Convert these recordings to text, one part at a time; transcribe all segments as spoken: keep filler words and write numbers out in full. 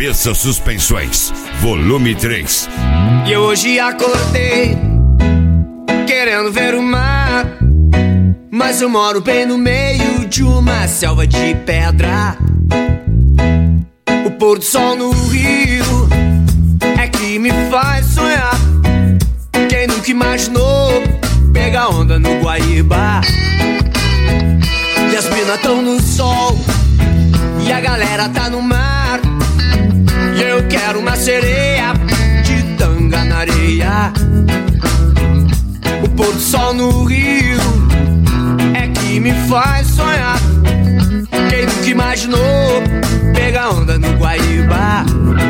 Cabeça Suspensões, volume três. E eu hoje acordei querendo ver o mar, mas eu moro bem no meio de uma selva de pedra. O pôr do sol no rio é que me faz sonhar. Quem nunca imaginou pegar onda no Guaíba? E as minas tão no sol e a galera tá no mar, e eu quero uma sereia de tanga na areia. O pôr do sol no rio é que me faz sonhar. Quem nunca imaginou pegar onda no Guaíba?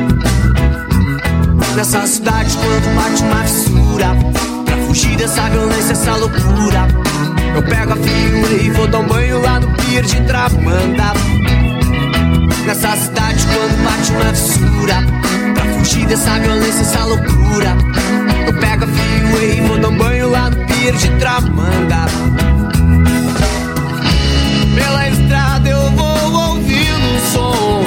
Nessa cidade quando bate uma fissura, pra fugir dessa violência, essa loucura, eu pego a figura e vou dar um banho lá no pier de Tramanda. Nessa cidade quando bate uma fissura, pra fugir dessa violência, essa loucura, eu pego a figura e vou dar um banho lá no pier de Tramanda. Pela estrada eu vou ouvindo o som,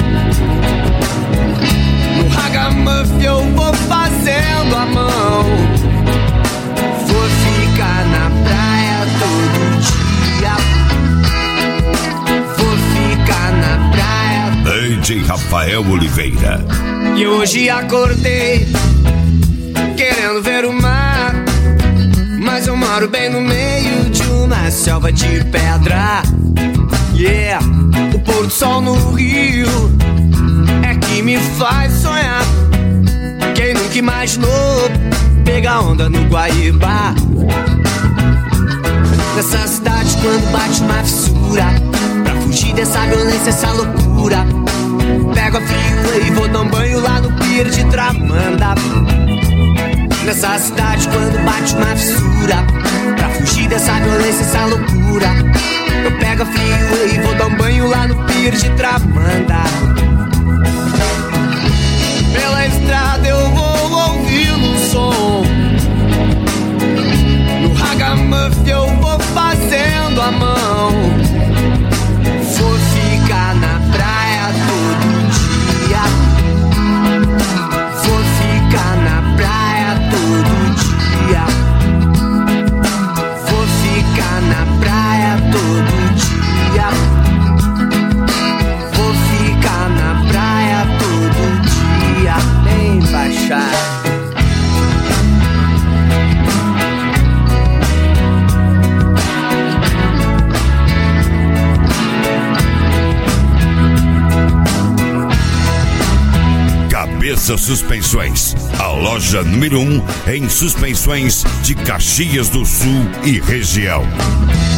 no ragamuffin eu vou fazendo a mão. Vou ficar na praia todo dia, vou ficar na praia. D J Rafael Oliveira. E hoje acordei querendo ver o mar, mas eu moro bem no meio de uma selva de pedra. Yeah, o pôr do sol no rio é que me faz sonhar. Quem nunca imaginou pegar onda no Guaíba? Nessa cidade quando bate uma fissura, pra fugir dessa violência, essa loucura, pego a fila e vou dar um banho lá no pier de Tramanda. Nessa cidade quando bate uma fissura, pra fugir dessa violência, essa loucura, eu pego a fila e vou dar um banho lá no pier de Tramanda. Pela estrada eu vou ouvindo o som, no ragamuffin eu vou fazendo a mão. Vou ficar na praia todo dia, vou ficar na praia todo dia, vou ficar na praia todo dia, vou ficar na praia todo dia. Bem baixar. Cabeça Suspensões, a loja número um em suspensões de Caxias do Sul e região.